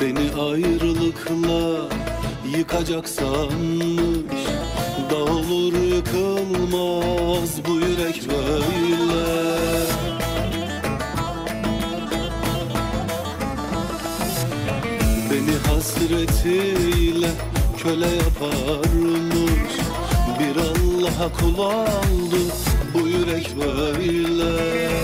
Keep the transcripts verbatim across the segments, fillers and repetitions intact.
Beni ayrılıkla yıkacak sanmış, dağılır yıkılmaz bu yürek böyle. Beni hasretiyle köle yaparmış, bir Allah'a kul oldu bu yürek böyle.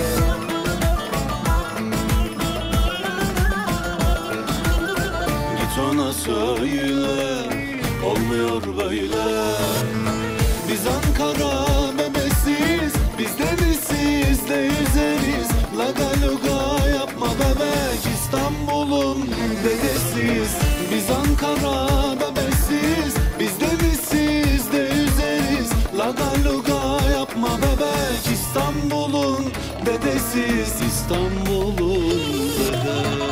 Git ona söyle, olmuyor böyle. Biz Ankara bebesiz, biz denizsiz de yüzeriz. Laga luga yapma bebek, İstanbul'un dedesiyiz. Biz Ankara bebesiz, biz denizsiz de yüzeriz. Laga luga yapma bebek, İstanbul'un dedesiyiz. İstanbul'un dedesiyiz.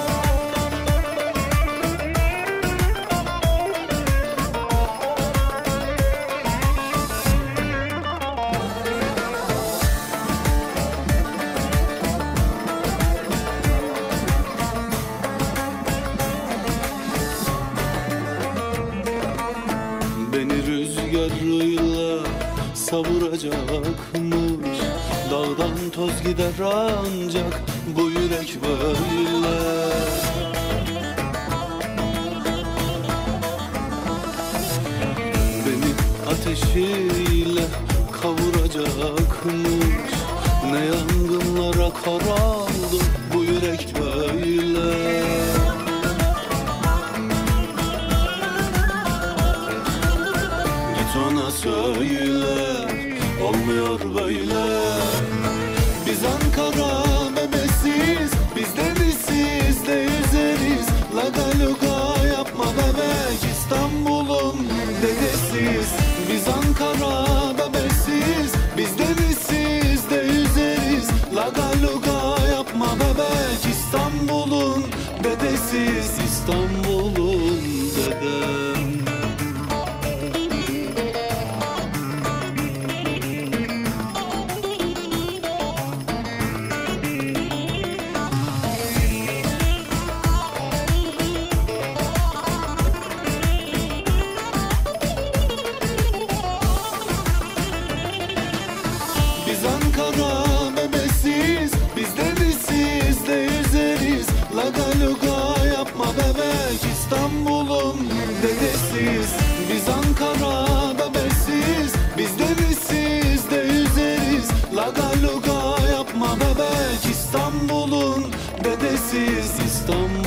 Beni rüzgarıyla savuracakmış, dağdan toz gider ancak bu yürek böyle. Beni ateşiyle kavuracakmış, ne yangınlara kor oldu bu yürek böyle. Ona söyle, olmuyor böyle. Biz Ankara bebesiz, biz denizsiz de yüzeriz. Laga luga yapma bebek, İstanbul'un dedesiyiz. Biz Ankara bebesiz, biz denizsiz de yüzeriz. Laga luga yapma bebek, İstanbul'un dedesiyiz. İstanbul'un dedem. Biz Ankara bebesiz, biz denizsiz de yüzeriz. Laga luga yapma bebek, İstanbul'un dedesiyiz. Biz Ankara bebesiz, biz denizsiz de yüzeriz. Laga luga yapma bebek, İstanbul'un dedesiyiz. İstanbul